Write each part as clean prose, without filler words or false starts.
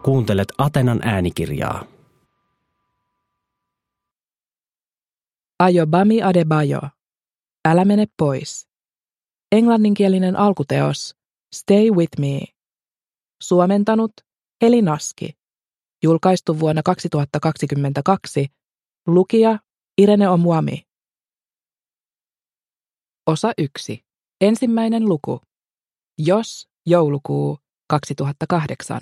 Kuuntelet Atenan äänikirjaa. Ayobami Adebayo. Älä mene pois. Englanninkielinen alkuteos Stay with me. Suomentanut Heli Naski. Julkaistu vuonna 2022. Lukija Irene Omuami. Osa 1. Ensimmäinen luku. Jos joulukuu 2008.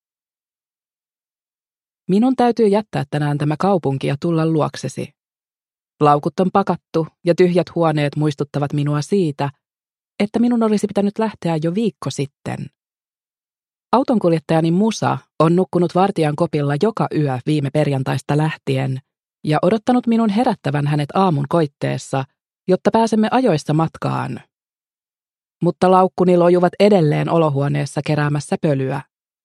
Minun täytyy jättää tänään tämä kaupunki ja tulla luoksesi. Laukut on pakattu ja tyhjät huoneet muistuttavat minua siitä, että minun olisi pitänyt lähteä jo viikko sitten. Autonkuljettajani Musa on nukkunut vartijan kopilla joka yö viime perjantaista lähtien ja odottanut minun herättävän hänet aamun koitteessa, jotta pääsemme ajoissa matkaan. Mutta laukkuni lojuvat edelleen olohuoneessa keräämässä pölyä.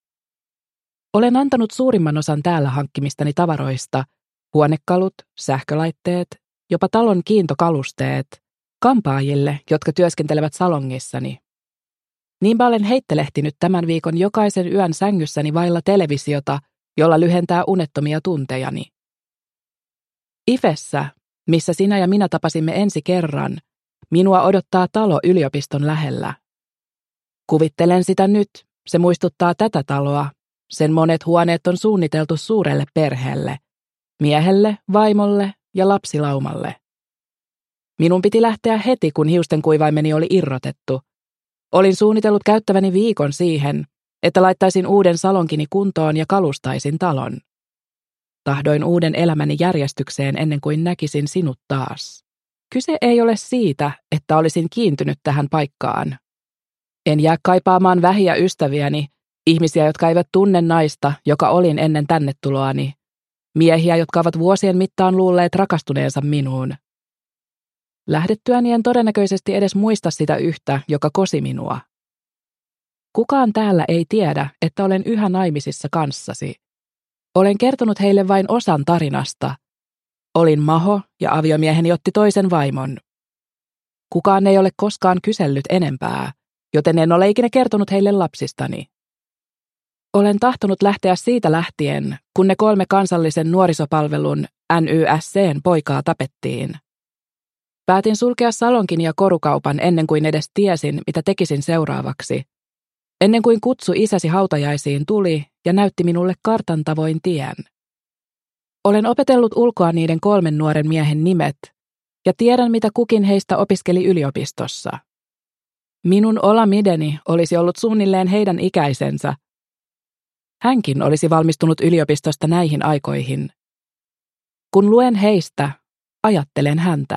Olen antanut suurimman osan täällä hankkimistani tavaroista, huonekalut, sähkölaitteet, jopa talon kiintokalusteet, kampaajille, jotka työskentelevät salongissani. Niinpä olen heittelehtinyt tämän viikon jokaisen yön sängyssäni vailla televisiota, jolla lyhentää unettomia tuntejani. Ifessä, missä sinä ja minä tapasimme ensi kerran, minua odottaa talo yliopiston lähellä. Kuvittelen sitä nyt, se muistuttaa tätä taloa. Sen monet huoneet on suunniteltu suurelle perheelle, miehelle, vaimolle ja lapsilaumalle. Minun piti lähteä heti, kun hiustenkuivaimeni oli irrotettu. Olin suunnitellut käyttäväni viikon siihen, että laittaisin uuden salonkini kuntoon ja kalustaisin talon. Tahdoin uuden elämäni järjestykseen ennen kuin näkisin sinut taas. Kyse ei ole siitä, että olisin kiintynyt tähän paikkaan. En jää kaipaamaan vähiä ystäviäni, ihmisiä, jotka eivät tunne naista, joka olin ennen tänne tuloani. Miehiä, jotka ovat vuosien mittaan luulleet rakastuneensa minuun. Lähdettyäni en todennäköisesti edes muista sitä yhtä, joka kosi minua. Kukaan täällä ei tiedä, että olen yhä naimisissa kanssasi. Olen kertonut heille vain osan tarinasta. Olin maho ja aviomieheni otti toisen vaimon. Kukaan ei ole koskaan kysellyt enempää, joten en ole ikinä kertonut heille lapsistani. Olen tahtonut lähteä siitä lähtien, kun ne 3 kansallisen nuorisopalvelun NYSC:n poikaa tapettiin. Päätin sulkea salonkin ja korukaupan ennen kuin edes tiesin, mitä tekisin seuraavaksi. Ennen kuin kutsu isäsi hautajaisiin tuli ja näytti minulle kartan tavoin tien. Olen opetellut ulkoa niiden 3 nuoren miehen nimet ja tiedän, mitä kukin heistä opiskeli yliopistossa. Minun Olamideni olisi ollut suunnilleen heidän ikäisensä. Hänkin olisi valmistunut yliopistosta näihin aikoihin. Kun luen heistä, ajattelen häntä.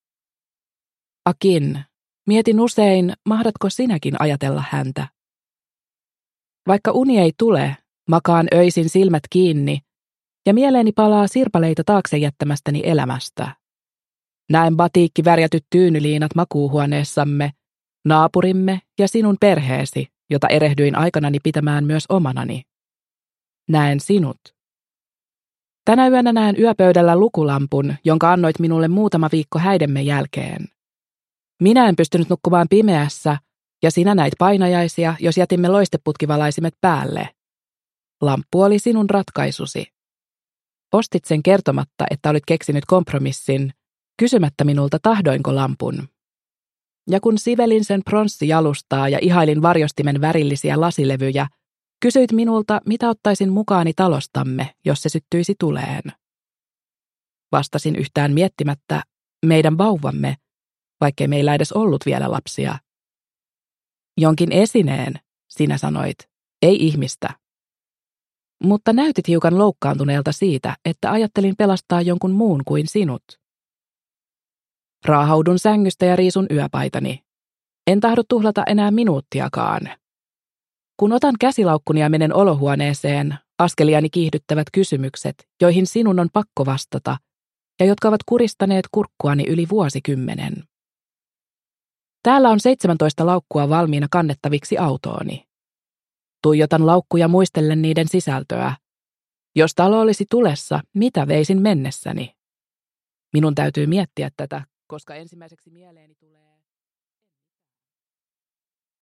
Akin, mietin usein, mahdatko sinäkin ajatella häntä? Vaikka uni ei tule, makaan öisin silmät kiinni ja mieleeni palaa sirpaleita taakse jättämästäni elämästä. Näen batiikki värjätyt tyynyliinat makuuhuoneessamme, naapurimme ja sinun perheesi, jota erehdyin aikanani pitämään myös omanani. Näen sinut. Tänä yönä näen yöpöydällä lukulampun, jonka annoit minulle muutama viikko häidemme jälkeen. Minä en pystynyt nukkumaan pimeässä, ja sinä näit painajaisia, jos jätimme loisteputkivalaisimet päälle. Lamppu oli sinun ratkaisusi. Ostit sen kertomatta, että olit keksinyt kompromissin, kysymättä minulta tahdoinko lampun. Ja kun sivelin sen pronssijalustaa ja ihailin varjostimen värillisiä lasilevyjä, kysyit minulta, mitä ottaisin mukaani talostamme, jos se syttyisi tuleen. Vastasin yhtään miettimättä, meidän vauvamme, vaikkei meillä edes ollut vielä lapsia. Jonkin esineen, sinä sanoit, ei ihmistä. Mutta näytit hiukan loukkaantuneelta siitä, että ajattelin pelastaa jonkun muun kuin sinut. Raahaudun sängystä ja riisun yöpaitani. En tahdo tuhlata enää minuuttiakaan. Kun otan käsilaukkuni ja menen olohuoneeseen, askeliani kiihdyttävät kysymykset, joihin sinun on pakko vastata, ja jotka ovat kuristaneet kurkkuani yli vuosikymmenen. Täällä on 17 laukkua valmiina kannettaviksi autooni. Tuijotan laukkuja muistellen niiden sisältöä. Jos talo olisi tulessa, mitä veisin mennessäni? Minun täytyy miettiä tätä, koska ensimmäiseksi mieleeni tulee...